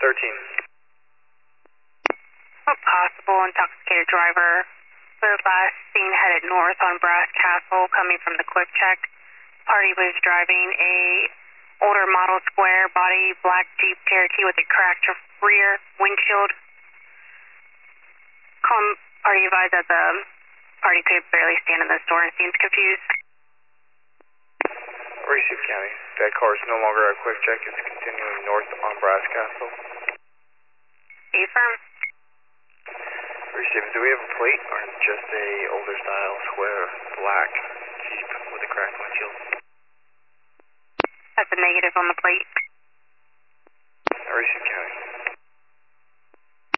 13. A possible intoxicated driver was last seen headed north on Brass Castle coming from the Quick Check. Party was driving a older model square body black Jeep Cherokee with a cracked rear windshield. Party advised that the party could barely stand in the store and seems confused. Receive County. That car is no longer at Quick Check. It's continuing north on Brass Castle. Affirm. Receive. Do we have a plate or just a older style square black Jeep with a cracked windshield? That's a negative on the plate. Receive County.